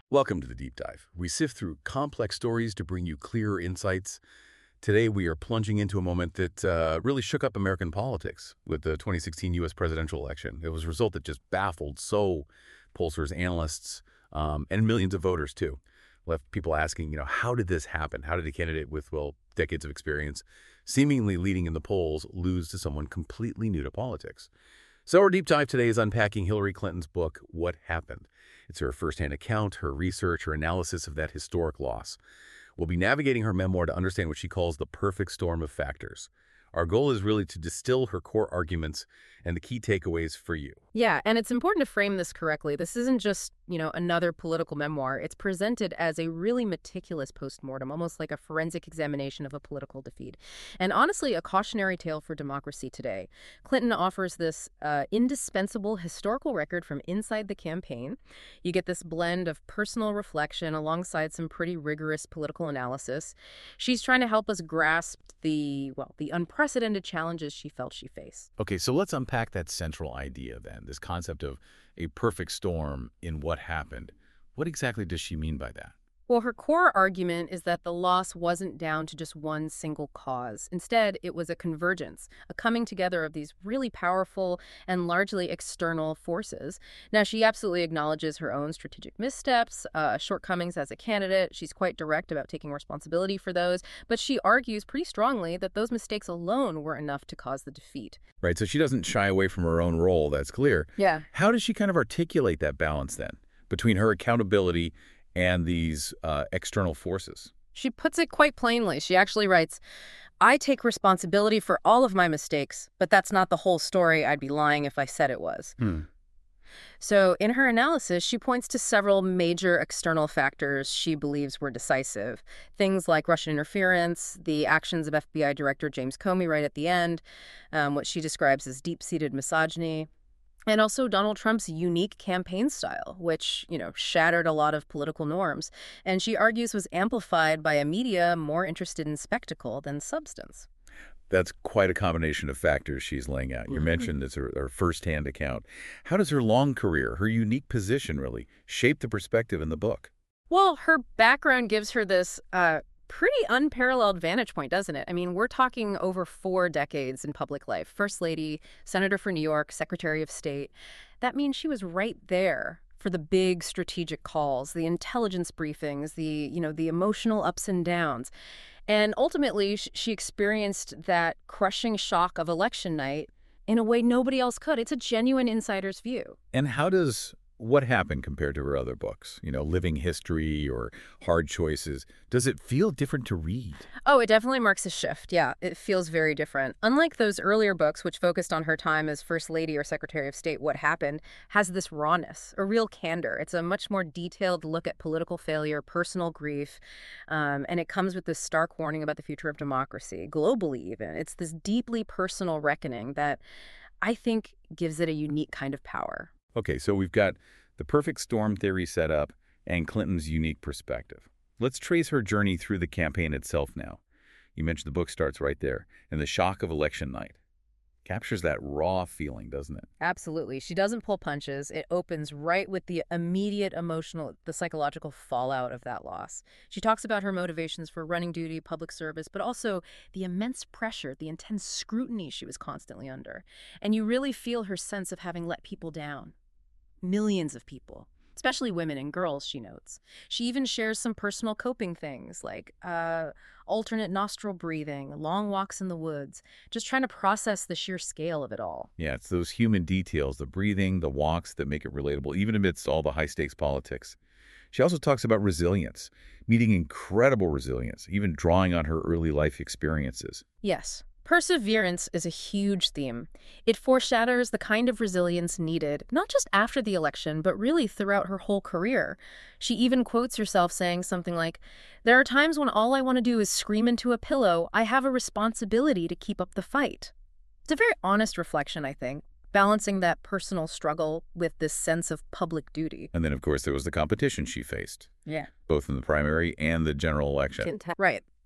Welcome to the Deep Dive. We sift through complex stories to bring you clearer insights. Today, we are plunging into a moment that really shook up American politics with the 2016 U.S. presidential election. It was a result that just baffled pollsters, analysts, and millions of voters, too. Left people asking, how did this happen? How did a candidate with, decades of experience, seemingly leading in the polls, lose to someone completely new to politics? So our deep dive today is unpacking Hillary Clinton's book, What Happened? It's her firsthand account, her research, her analysis of that historic loss. We'll be navigating her memoir to understand what she calls the perfect storm of factors. Our goal is really to distill her core arguments and the key takeaways for you. Yeah, and it's important to frame this correctly. This isn't just, another political memoir. It's presented as a really meticulous postmortem, almost like a forensic examination of a political defeat. And honestly, a cautionary tale for democracy today. Clinton offers this indispensable historical record from inside the campaign. You get this blend of personal reflection alongside some pretty rigorous political analysis. She's trying to help us grasp the unprecedented challenges she felt she faced. Okay, so let's unpack that central idea then, this concept of a perfect storm in what happened. What exactly does she mean by that? Well, her core argument is that the loss wasn't down to just one single cause. Instead, it was a convergence, a coming together of these really powerful and largely external forces. Now, she absolutely acknowledges her own strategic missteps, shortcomings as a candidate. She's quite direct about taking responsibility for those, but she argues pretty strongly that those mistakes alone were enough to cause the defeat. Right, so she doesn't shy away from her own role, that's clear. Yeah. How does she kind of articulate that balance then between her accountability and these external forces? She puts it quite plainly. She actually writes, "I take responsibility for all of my mistakes, but that's not the whole story. I'd be lying if I said it was." So in her analysis, she points to several major external factors she believes were decisive. Things like Russian interference, the actions of FBI Director James Comey right at the end, what she describes as deep-seated misogyny, and also Donald Trump's unique campaign style, which, shattered a lot of political norms, and she argues was amplified by a media more interested in spectacle than substance. That's quite a combination of factors she's laying out. You mentioned it's her firsthand account. How does her long career, her unique position really, shape the perspective in the book? Well, her background gives her this pretty unparalleled vantage point, doesn't it? I mean, we're talking over 4 decades in public life. First Lady, Senator for New York, Secretary of State. That means she was right there for the big strategic calls, the intelligence briefings, the emotional ups and downs. And ultimately, she experienced that crushing shock of election night in a way nobody else could. It's a genuine insider's view. And how does What Happened compare to her other books? Living History or Hard Choices. Does it feel different to read? Oh, it definitely marks a shift. Yeah, it feels very different. Unlike those earlier books, which focused on her time as First Lady or Secretary of State, What Happened has this rawness, a real candor. It's a much more detailed look at political failure, personal grief, and it comes with this stark warning about the future of democracy, globally even. It's this deeply personal reckoning that I think gives it a unique kind of power. Okay, so we've got the perfect storm theory set up and Clinton's unique perspective. Let's trace her journey through the campaign itself now. You mentioned the book starts right there, and the shock of election night captures that raw feeling, doesn't it? Absolutely. She doesn't pull punches. It opens right with the immediate emotional, the psychological fallout of that loss. She talks about her motivations for running duty, public service, but also the immense pressure, the intense scrutiny she was constantly under. And you really feel her sense of having let people down. Millions of people, especially women and girls, she notes. She even shares some personal coping things like alternate nostril breathing, long walks in the woods, just trying to process the sheer scale of it all. Yeah, it's those human details, the breathing, the walks that make it relatable, even amidst all the high-stakes politics. She also talks about resilience, meeting incredible resilience, even drawing on her early life experiences. Yes. Perseverance is a huge theme. It foreshadows the kind of resilience needed, not just after the election, but really throughout her whole career. She even quotes herself saying something like, "There are times when all I want to do is scream into a pillow. I have a responsibility to keep up the fight." It's a very honest reflection, I think, balancing that personal struggle with this sense of public duty. And then, of course, there was the competition she faced, Yeah. both in the primary and the general election. Right.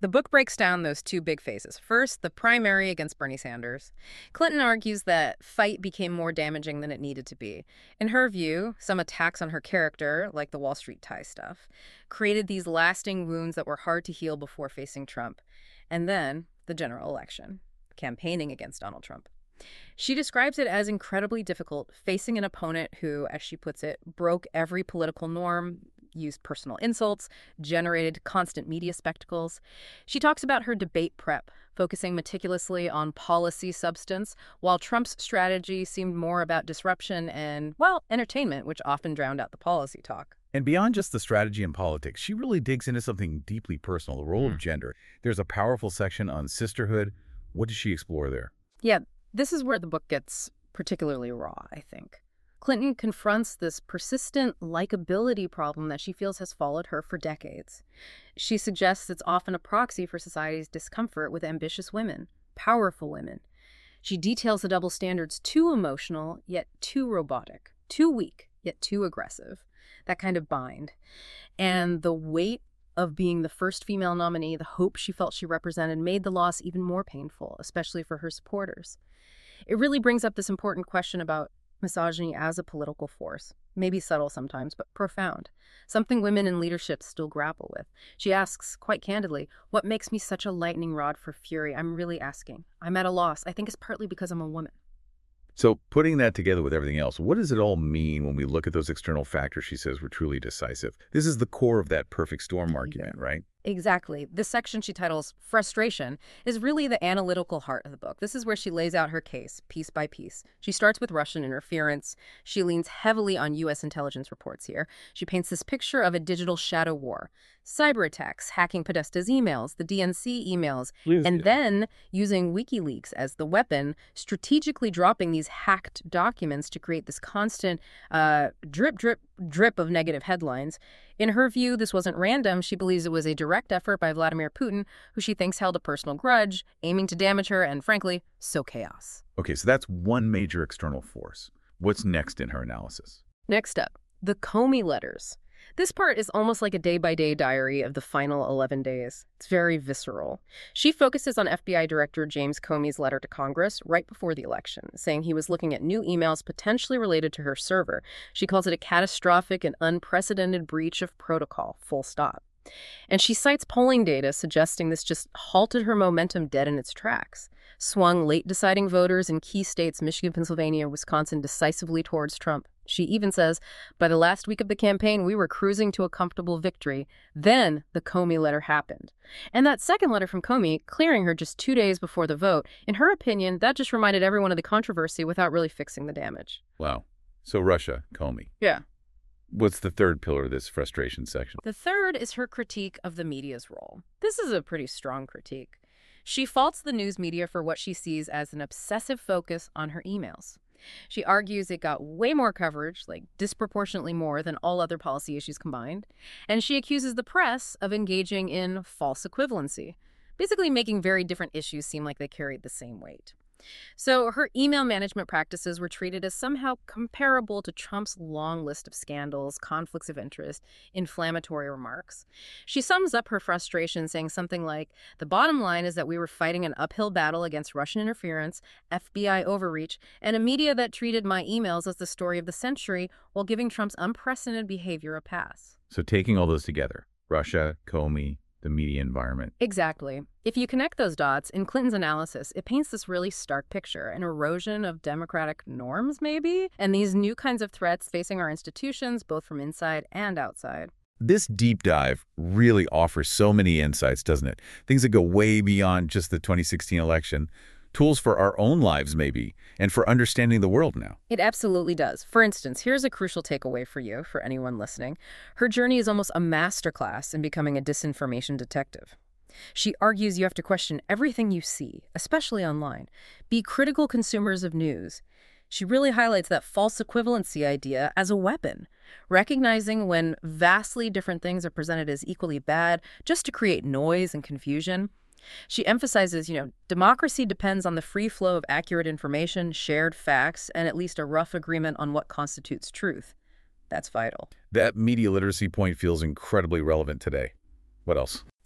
The book breaks down those two big phases. First, the primary against Bernie Sanders. Clinton argues that fight became more damaging than it needed to be. In her view, some attacks on her character, like the Wall Street tie stuff, created these lasting wounds that were hard to heal before facing Trump. And then, the general election, campaigning against Donald Trump. She describes it as incredibly difficult, facing an opponent who, as she puts it, broke every political norm, used personal insults, generated constant media spectacles. She talks about her debate prep, focusing meticulously on policy substance, while Trump's strategy seemed more about disruption and, well, entertainment, which often drowned out the policy talk. And beyond just the strategy and politics, she really digs into something deeply personal, the role of gender. There's a powerful section on sisterhood. What does she explore there? Yeah, this is where the book gets particularly raw, I think. Clinton confronts this persistent likability problem that she feels has followed her for decades. She suggests it's often a proxy for society's discomfort with ambitious women, powerful women. She details the double standards, too emotional, yet too robotic, too weak, yet too aggressive, that kind of bind. And the weight of being the first female nominee, the hope she felt she represented, made the loss even more painful, especially for her supporters. It really brings up this important question about misogyny as a political force, maybe subtle sometimes, but profound, something women in leadership still grapple with. She asks, quite candidly, what makes me such a lightning rod for fury? I'm really asking. I'm at a loss. I think it's partly because I'm a woman. So putting that together with everything else, what does it all mean when we look at those external factors she says were truly decisive? This is the core of that perfect storm argument, right? Exactly. This section she titles Frustration is really the analytical heart of the book. This is where she lays out her case, piece by piece. She starts with Russian interference. She leans heavily on U.S. intelligence reports here. She paints this picture of a digital shadow war. Cyber attacks, hacking Podesta's emails, the DNC emails, and then using WikiLeaks as the weapon, strategically dropping these hacked documents to create this constant drip, drip, drip of negative headlines. In her view, this wasn't random. She believes it was a direct effort by Vladimir Putin, who she thinks held a personal grudge, aiming to damage her, and frankly, sow chaos. Okay, so that's one major external force. What's next in her analysis? Next up, the Comey letters. This part is almost like a day-by-day diary of the final 11 days. It's very visceral. She focuses on FBI Director James Comey's letter to Congress right before the election, saying he was looking at new emails potentially related to her server. She calls it a catastrophic and unprecedented breach of protocol, full stop. And she cites polling data suggesting this just halted her momentum dead in its tracks, swung late deciding voters in key states, Michigan, Pennsylvania, Wisconsin, decisively towards Trump. She even says, by the last week of the campaign, we were cruising to a comfortable victory. Then the Comey letter happened. And that second letter from Comey, clearing her just 2 days before the vote, in her opinion, that just reminded everyone of the controversy without really fixing the damage. Wow. So Russia, Comey. Yeah. What's the third pillar of this frustration section? The third is her critique of the media's role. This is a pretty strong critique. She faults the news media for what she sees as an obsessive focus on her emails. She argues it got way more coverage, like disproportionately more than all other policy issues combined, and she accuses the press of engaging in false equivalency, basically making very different issues seem like they carried the same weight. So her email management practices were treated as somehow comparable to Trump's long list of scandals, conflicts of interest, inflammatory remarks. She sums up her frustration saying something like, the bottom line is that we were fighting an uphill battle against Russian interference, FBI overreach, and a media that treated my emails as the story of the century while giving Trump's unprecedented behavior a pass. So taking all those together, Russia, Comey, the media environment. Exactly. If you connect those dots, in Clinton's analysis, it paints this really stark picture, an erosion of democratic norms, maybe, and these new kinds of threats facing our institutions, both from inside and outside. This deep dive really offers so many insights, doesn't it? Things that go way beyond just the 2016 election. Tools for our own lives, maybe, and for understanding the world now. It absolutely does. For instance, here's a crucial takeaway for you, for anyone listening. Her journey is almost a masterclass in becoming a disinformation detective. She argues you have to question everything you see, especially online. Be critical consumers of news. She really highlights that false equivalency idea as a weapon, recognizing when vastly different things are presented as equally bad just to create noise and confusion. She emphasizes, democracy depends on the free flow of accurate information, shared facts, and at least a rough agreement on what constitutes truth. That's vital. That media literacy point feels incredibly relevant today. What else?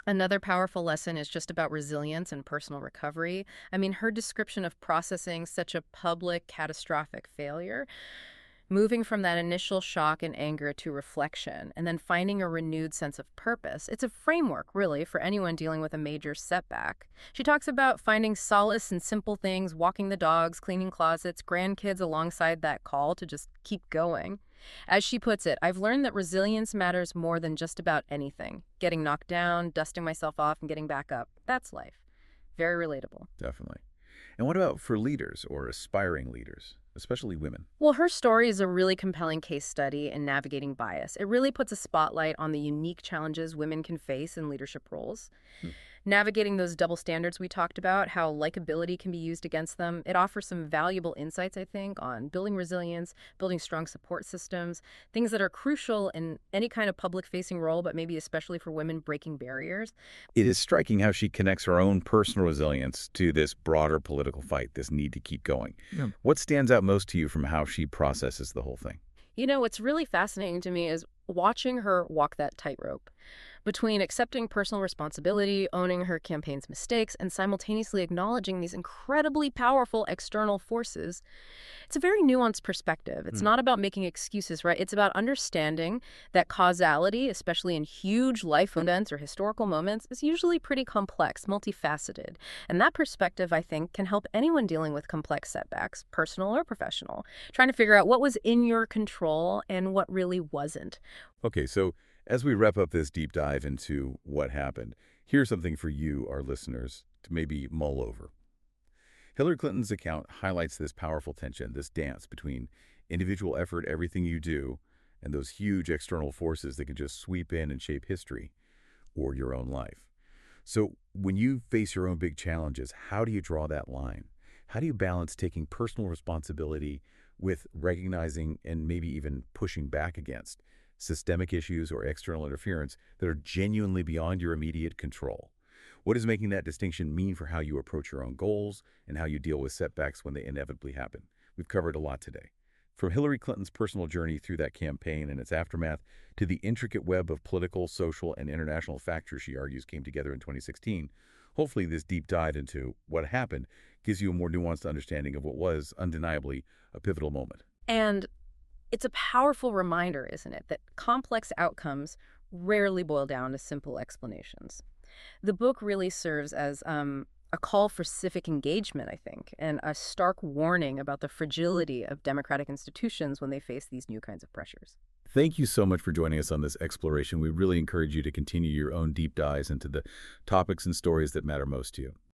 Another powerful lesson is just about resilience and personal recovery. I mean, her description of processing such a public, catastrophic failure, moving from that initial shock and anger to reflection, and then finding a renewed sense of purpose. It's a framework, really, for anyone dealing with a major setback. She talks about finding solace in simple things, walking the dogs, cleaning closets, grandkids alongside that call to just keep going. As she puts it, I've learned that resilience matters more than just about anything. Getting knocked down, dusting myself off, and getting back up. That's life. Very relatable. Definitely. And what about for leaders or aspiring leaders, especially women? Well, her story is a really compelling case study in navigating bias. It really puts a spotlight on the unique challenges women can face in leadership roles. Navigating those double standards we talked about, how likability can be used against them, it offers some valuable insights, I think, on building resilience, building strong support systems, things that are crucial in any kind of public-facing role, but maybe especially for women breaking barriers. It is striking how she connects her own personal resilience to this broader political fight, this need to keep going. Yeah. What stands out most to you from how she processes the whole thing? You know, what's really fascinating to me is watching her walk that tightrope between accepting personal responsibility, owning her campaign's mistakes, and simultaneously acknowledging these incredibly powerful external forces. It's a very nuanced perspective. It's not about making excuses, right? It's about understanding that causality, especially in huge life events or historical moments, is usually pretty complex, multifaceted. And that perspective, I think, can help anyone dealing with complex setbacks, personal or professional, trying to figure out what was in your control and what really wasn't. Okay, so as we wrap up this deep dive into what happened, here's something for you, our listeners, to maybe mull over. Hillary Clinton's account highlights this powerful tension, this dance between individual effort, everything you do, and those huge external forces that can just sweep in and shape history or your own life. So when you face your own big challenges, how do you draw that line? How do you balance taking personal responsibility with recognizing and maybe even pushing back against systemic issues or external interference that are genuinely beyond your immediate control? What does making that distinction mean for how you approach your own goals and how you deal with setbacks when they inevitably happen? We've covered a lot today. From Hillary Clinton's personal journey through that campaign and its aftermath to the intricate web of political, social, and international factors she argues came together in 2016, hopefully this deep dive into what happened gives you a more nuanced understanding of what was undeniably a pivotal moment. And it's a powerful reminder, isn't it, that complex outcomes rarely boil down to simple explanations. The book really serves as a call for civic engagement, I think, and a stark warning about the fragility of democratic institutions when they face these new kinds of pressures. Thank you so much for joining us on this exploration. We really encourage you to continue your own deep dives into the topics and stories that matter most to you.